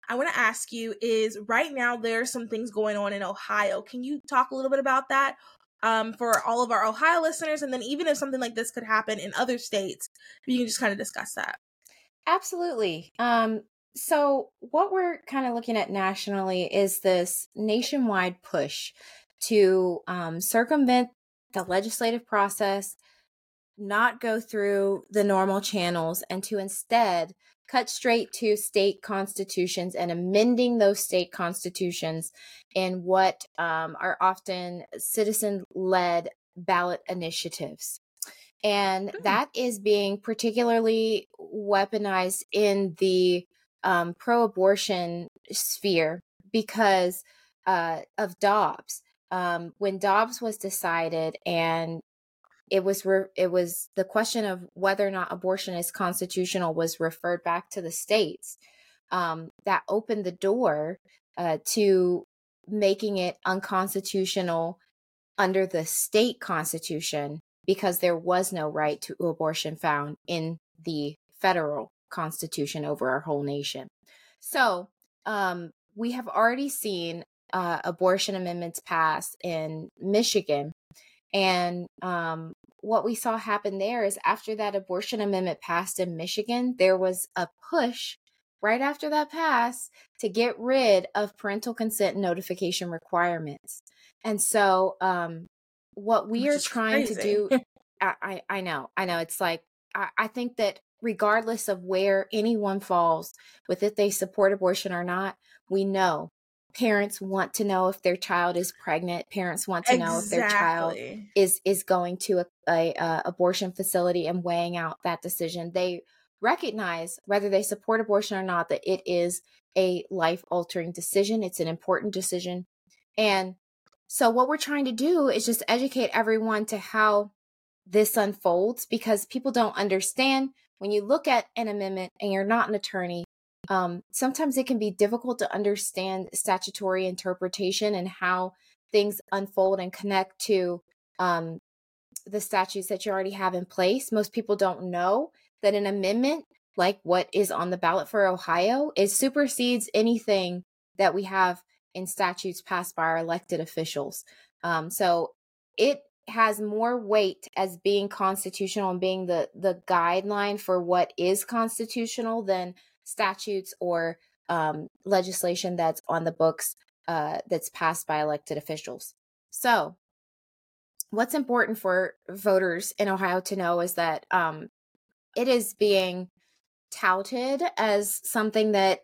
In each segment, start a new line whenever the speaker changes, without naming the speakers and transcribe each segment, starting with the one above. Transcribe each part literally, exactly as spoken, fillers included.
I want to ask you is right now there's some things going on in Ohio. Can you talk a little bit about that um, for all of our Ohio listeners? And then even if something like this could happen in other states, you can just kind of discuss that.
Absolutely. Um, so what we're kind of looking at nationally is this nationwide push to um, circumvent the legislative process, not go through the normal channels, and to instead cut straight to state constitutions and amending those state constitutions in what um, are often citizen-led ballot initiatives. And
Hmm.
that is being particularly weaponized in the um, pro-abortion sphere because uh, of Dobbs. Um, when Dobbs was decided, and it was re- it was the question of whether or not abortion is constitutional was referred back to the states. Um, that opened the door uh, to making it unconstitutional under the state constitution, because there was no right to abortion found in the federal constitution over our whole nation. So um, we have already seen uh, abortion amendments pass in Michigan. And um, what we saw happen there is after that abortion amendment passed in Michigan, there was a push right after that pass to get rid of parental consent notification requirements. And so um, what we
Which
are
is
trying to
crazy.
do, I, I, I know, I know. It's like, I, I think that regardless of where anyone falls with if they support abortion or not, we know parents want to know if their child is pregnant. Parents want to know if their child
Exactly.
is is going to a, a, a abortion facility and weighing out that decision. They recognize, whether they support abortion or not, that it is a life-altering decision. It's an important decision. And so what we're trying to do is just educate everyone to how this unfolds, because people don't understand. When you look at an amendment and you're not an attorney, um, sometimes it can be difficult to understand statutory interpretation and how things unfold and connect to um, the statutes that you already have in place. Most people don't know that an amendment like what is on the ballot for Ohio, it supersedes anything that we have in statutes passed by our elected officials. Um, so it has more weight as being constitutional and being the the guideline for what is constitutional than statutes or um, legislation that's on the books uh, that's passed by elected officials. So what's important for voters in Ohio to know is that um, it is being touted as something that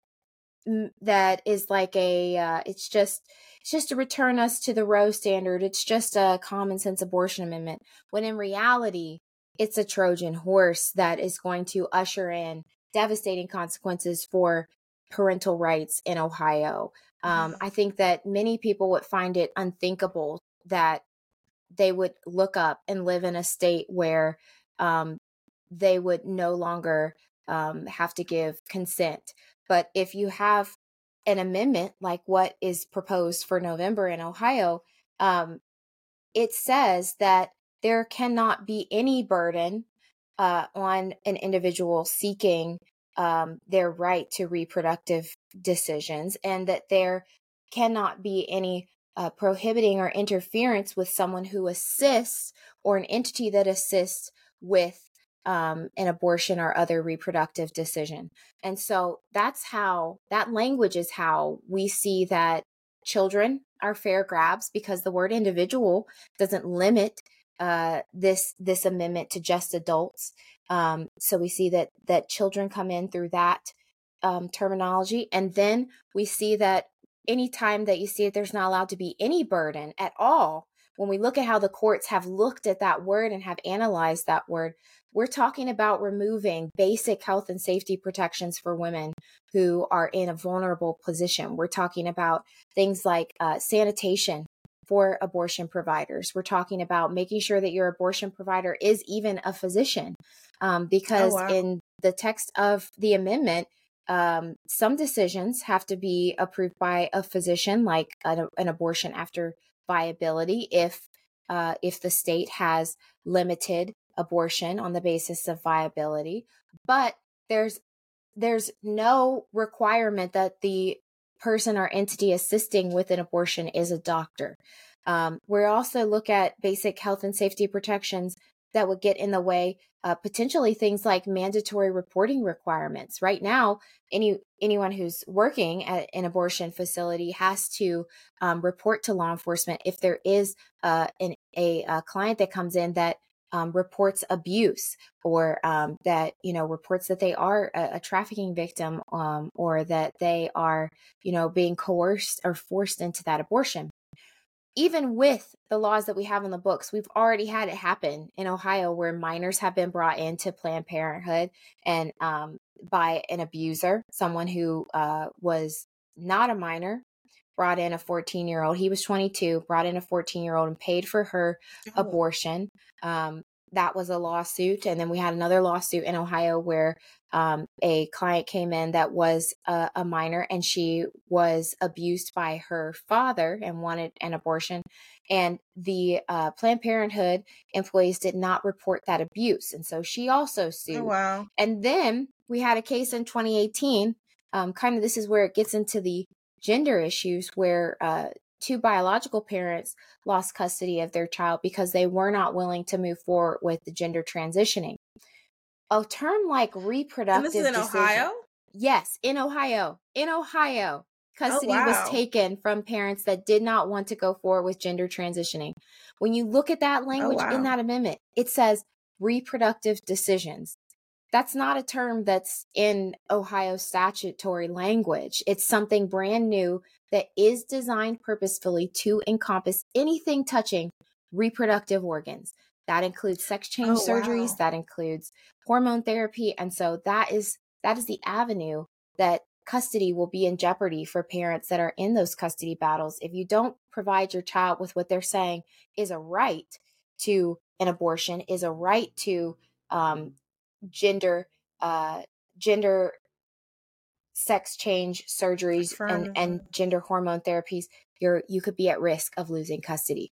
that is like a uh, it's just it's just to return us to the Roe standard. It's just a common sense abortion amendment, when in reality it's a Trojan horse that is going to usher in devastating consequences for parental rights in Ohio. Um, I think that many people would find it unthinkable that they would look up and live in a state where um, they would no longer um, have to give consent. But if you have an amendment like what is proposed for November in Ohio, um, it says that there cannot be any burden uh, on an individual seeking um, their right to reproductive decisions, and that there cannot be any uh, prohibiting or interference with someone who assists or an entity that assists with um, an abortion or other reproductive decision. And so that's how, that language is how we see that children are fair grabs, because the word individual doesn't limit uh, this this amendment to just adults. Um, so we see that that children come in through that um, terminology, and then we see that anytime that you see it, there's not allowed to be any burden at all. When we look at how the courts have looked at that word and have analyzed that word, we're talking about removing basic health and safety protections for women who are in a vulnerable position. We're talking about things like uh, sanitation for abortion providers. We're talking about making sure that your abortion provider is even a physician, um, because
Oh, wow.
in the text of the amendment, um, some decisions have to be approved by a physician, like an, an abortion after viability, if uh, if the state has limited abortion on the basis of viability. But there's there's no requirement that the person or entity assisting with an abortion is a doctor. Um, we also look at basic health and safety protections that would get in the way, uh, potentially things like mandatory reporting requirements. Right now, any anyone who's working at an abortion facility has to um, report to law enforcement if there is uh, an, a, a client that comes in that um, reports abuse, or um, that, you know, reports that they are a, a trafficking victim, um, or that they are, you know, being coerced or forced into that abortion. Even with the laws that we have in the books, we've already had it happen in Ohio where minors have been brought into Planned Parenthood and um, by an abuser, someone who uh, was not a minor, brought in a fourteen year old. He was twenty-two, brought in a fourteen year old and paid for her
Oh.
abortion. Um, that was a lawsuit. And then we had another lawsuit in Ohio where um, a client came in that was a, a minor, and she was abused by her father and wanted an abortion. And the uh, Planned Parenthood employees did not report that abuse. And so she also sued.
Oh, wow.
And then we had a case in twenty eighteen. Um, kind of this is where it gets into the gender issues, where uh, two biological parents lost custody of their child because they were not willing to move forward with the gender transitioning. A term like reproductive
And this is in
decision,
Ohio?
yes, in Ohio, in Ohio, custody
Oh, wow.
was taken from parents that did not want to go forward with gender transitioning. When you look at that language
wow.
in that amendment, it says reproductive decisions. That's not a term that's in Ohio statutory language. It's something brand new that is designed purposefully to encompass anything touching reproductive organs. That includes sex change
Oh,
surgeries,
wow.
that includes hormone therapy. And so that is that is the avenue that custody will be in jeopardy for parents that are in those custody battles. If you don't provide your child with what they're saying is a right to an abortion, is a right to um, gender uh gender sex change surgeries and
Affirmative.
and gender hormone therapies, you're you could be at risk of losing custody.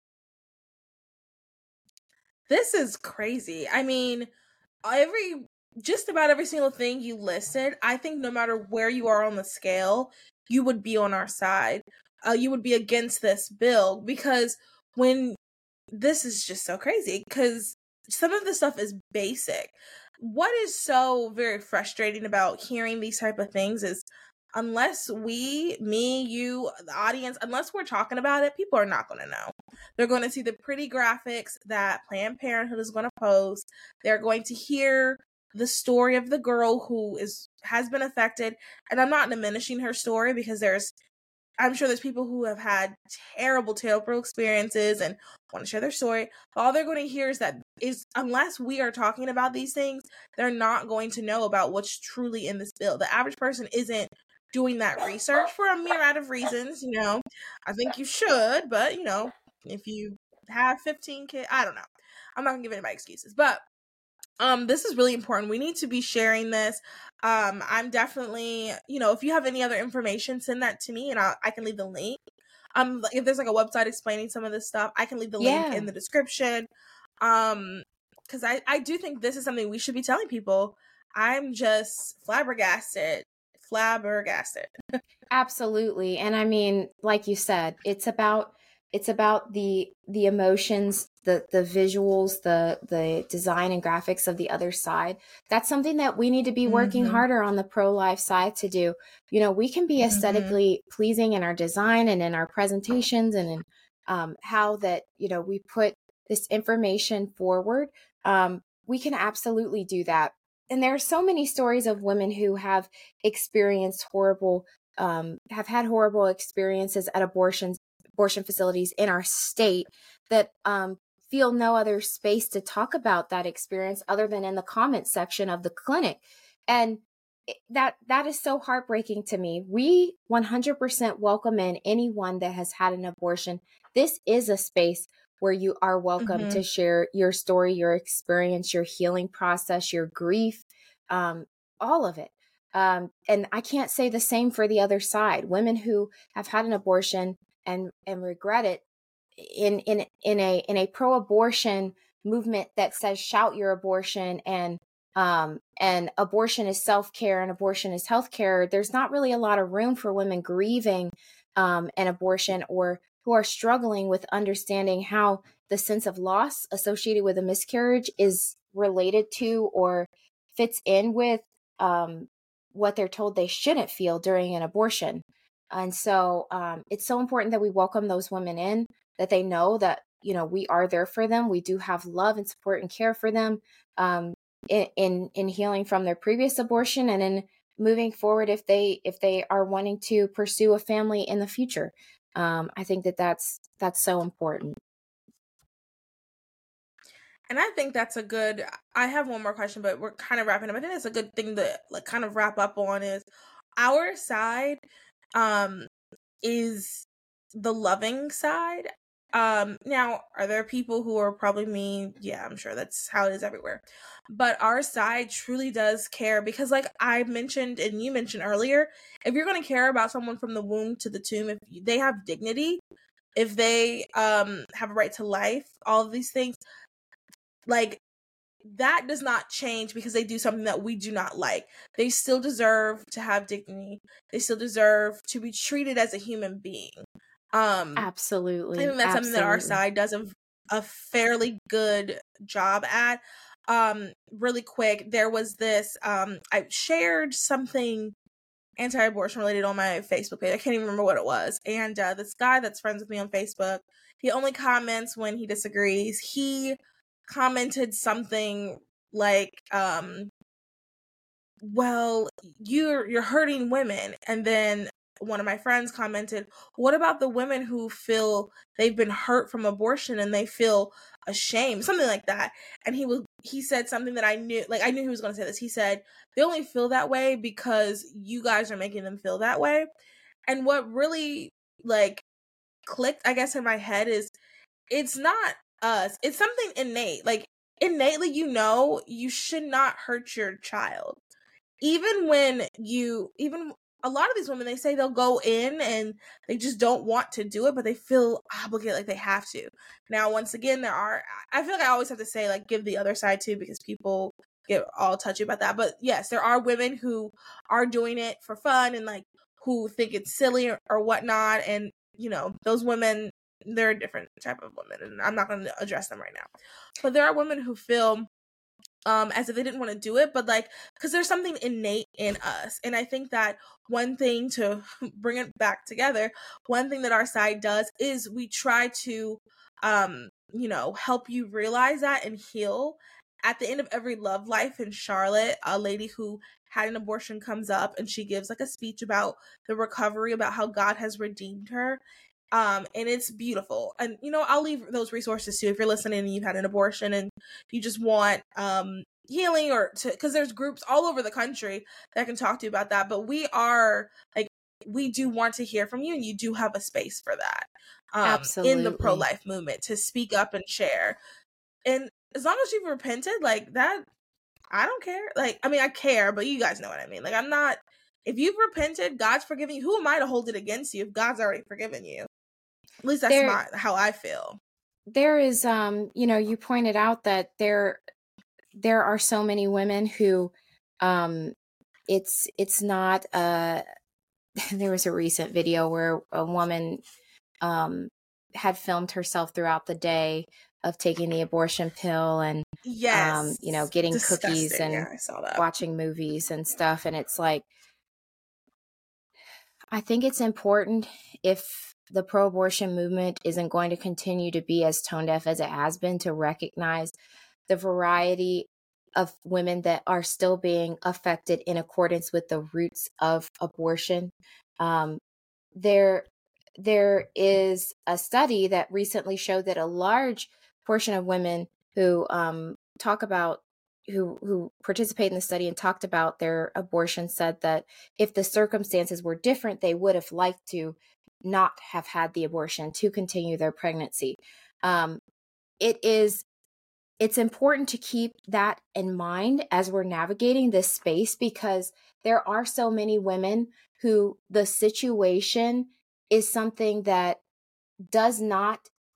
This is crazy. I mean, every just about every single thing you listed, I think no matter where you are on the scale, you would be on our side. Uh, you would be against this bill, because when this is just so crazy, because some of the stuff is basic. What is so very frustrating about hearing these type of things is, unless we, me, you, the audience, unless we're talking about it, people are not going to know. They're going to see the pretty graphics that Planned Parenthood is going to post. They're going to hear the story of the girl who is has been affected. And I'm not diminishing her story, because there's I'm sure there's people who have had terrible, terrible experiences and want to share their story. All they're going to hear is that is unless we are talking about these things, they're not going to know about what's truly in this bill. The average person isn't doing that research for a myriad of reasons. You know, I think you should, but you know, if you have fifteen kids, I don't know. I'm not gonna give anybody excuses, but um this is really important. We need to be sharing this. um I'm definitely, you know, if you have any other information, send that to me and I'll, I can leave the link. Um if there's like a website explaining some of this stuff, I can leave the link
Yeah.
in the description. um because I I do think this is something we should be telling people. I'm just flabbergasted flabbergasted
Absolutely. And I mean, like you said, it's about it's about the the emotions, the the visuals, the the design and graphics of the other side. That's something that we need to be working
Mhm.
harder on the pro-life side to do. You know, we can be
Mhm.
aesthetically pleasing in our design and in our presentations and in um, how that, you know, we put this information forward. Um, we can absolutely do that. And there are so many stories of women who have experienced horrible um, have had horrible experiences at abortions, abortion facilities in our state that um, feel no other space to talk about that experience other than in the comment section of the clinic. And that that is so heartbreaking to me. We one hundred percent welcome in anyone that has had an abortion. This is a space where you are welcome
Mhm.
to share your story, your experience, your healing process, your grief, um, all of it. Um, and I can't say the same for the other side. Women who have had an abortion and and regret it, in in in a in a pro-abortion movement that says shout your abortion and Um, and abortion is self-care and abortion is healthcare. There's not really a lot of room for women grieving um, an abortion, or who are struggling with understanding how the sense of loss associated with a miscarriage is related to or fits in with um, what they're told they shouldn't feel during an abortion. And so um, it's so important that we welcome those women in, that they know that, you know, we are there for them. We do have love and support and care for them. Um, in, in in healing from their previous abortion, and in moving forward if they if they are wanting to pursue a family in the future. um I think that that's that's so important.
And I think that's a good, I have one more question, but we're kind of wrapping up. I think that's a good thing to like kind of wrap up on, is our side um is the loving side. Um, now, are there people who are probably mean? Yeah, I'm sure that's how it is everywhere. But our side truly does care, because, like I mentioned and you mentioned earlier, if you're going to care about someone from the womb to the tomb, if they have dignity, if they um have a right to life, all of these things, like, that does not change because they do something that we do not like. They still deserve to have dignity. They still deserve to be treated as a human being. Um,
Absolutely.
I think that's
Absolutely.
something that our side does a, a fairly good job at. Um, really quick, there was this, um, I shared something anti-abortion related on my Facebook page. I can't even remember what it was. And uh, this guy that's friends with me on Facebook, he only comments when he disagrees. He commented something like, um, well, you're you're hurting women. And then one of my friends commented, what about the women who feel they've been hurt from abortion and they feel ashamed, something like that. And he was he said something that I knew, like I knew he was going to say this. He said, they only feel that way because you guys are making them feel that way. And what really like clicked, I guess, in my head is, it's not us, it's something innate. Like, innately, you know, you should not hurt your child. Even when you, even a lot of these women, they say they'll go in and they just don't want to do it, but they feel obligated, like they have to. Now, once again, there are, I feel like I always have to say, like, give the other side too, because people get all touchy about that. But yes, there are women who are doing it for fun and like who think it's silly or, or whatnot. And, you know, those women, they're a different type of women, and I'm not going to address them right now. But there are women who feel um as if they didn't want to do it, but like, because there's something innate in us. And I think that one thing, to bring it back together, one thing that our side does is we try to um you know help you realize that and heal. At the end of every Love Life in Charlotte, a lady who had an abortion comes up and she gives like a speech about the recovery, about how God has redeemed her. Um, and it's beautiful. And, you know, I'll leave those resources too if you're listening and you've had an abortion and you just want um healing, or to, because there's groups all over the country that can talk to you about that. But we are like, we do want to hear from you, and you do have a space for that um
Absolutely.
in the pro-life movement, to speak up and share. And as long as you've repented, like that, I don't care. Like, I mean, I care, but you guys know what I mean. Like, I'm not, if you've repented, God's forgiven you. Who am I to hold it against you if God's already forgiven you? At least that's
there
my how I feel.
there is um you know, you pointed out that there there are so many women who um it's it's not uh there was a recent video where a woman um had filmed herself throughout the day of taking the abortion pill, and
Yes.
um you know, getting
Disgusting.
cookies and
Yeah, I saw that.
watching movies and stuff. And it's like, I think it's important, if the pro-abortion movement isn't going to continue to be as tone deaf as it has been, to recognize the variety of women that are still being affected in accordance with the roots of abortion. Um, there, there is a study that recently showed that a large portion of women who um, talk about who who participate in the study and talked about their abortion said that if the circumstances were different, they would have liked to not have had the abortion to continue their pregnancy. Um, it is it's important to keep that in mind as we're navigating this space, because there are so many women who the situation is something that does not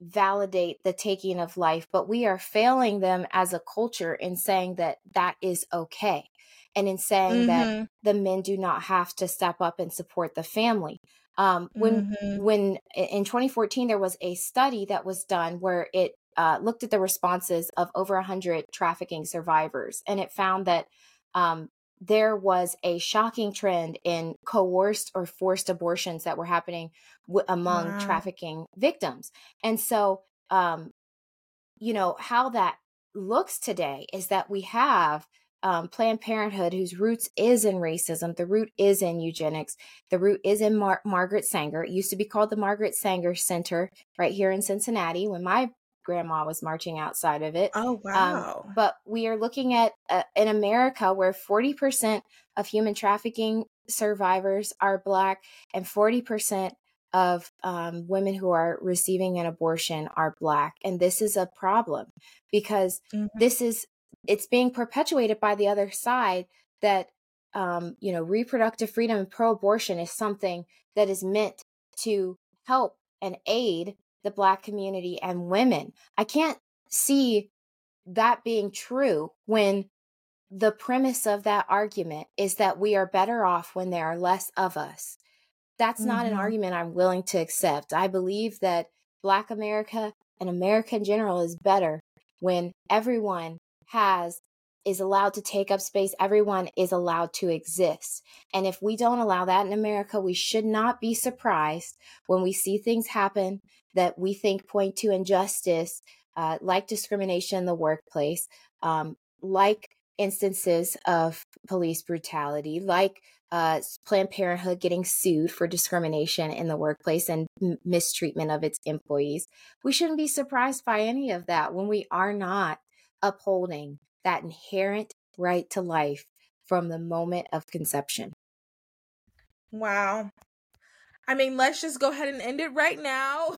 validate the taking of life, but we are failing them as a culture in saying that that is okay, and in saying that
Mm-hmm.
the men do not have to step up and support the family. Um, when
Mm-hmm.
when in twenty fourteen there was a study that was done where it uh, looked at the responses of over one hundred trafficking survivors, and it found that um, there was a shocking trend in coerced or forced abortions that were happening w- among
Wow.
trafficking victims. And so, um, you know, how that looks today is that we have um, Planned Parenthood, whose roots is in racism. The root is in eugenics. The root is in Mar- Margaret Sanger. It used to be called the Margaret Sanger Center right here in Cincinnati when my grandma was marching outside of it.
Oh,
Um,
wow.
but we are looking at uh, in America where forty percent of human trafficking survivors are Black and forty percent of um, women who are receiving an abortion are Black. And this is a problem because
Mm-hmm.
this is, it's being perpetuated by the other side that, um, you know, reproductive freedom and pro-abortion is something that is meant to help and aid the Black community and women. I can't see that being true when the premise of that argument is that we are better off when there are less of us. That's not an
Mm-hmm.
argument I'm willing to accept. I believe that Black America and America in general is better when everyone has is allowed to take up space. Everyone is allowed to exist. And if we don't allow that in America, we should not be surprised when we see things happen that we think point to injustice, uh, like discrimination in the workplace, um, like instances of police brutality, like uh, Planned Parenthood getting sued for discrimination in the workplace and m- mistreatment of its employees. We shouldn't be surprised by any of that when we are not upholding that inherent right to life from the moment of conception.
Wow. I mean, let's just go ahead and end it right now.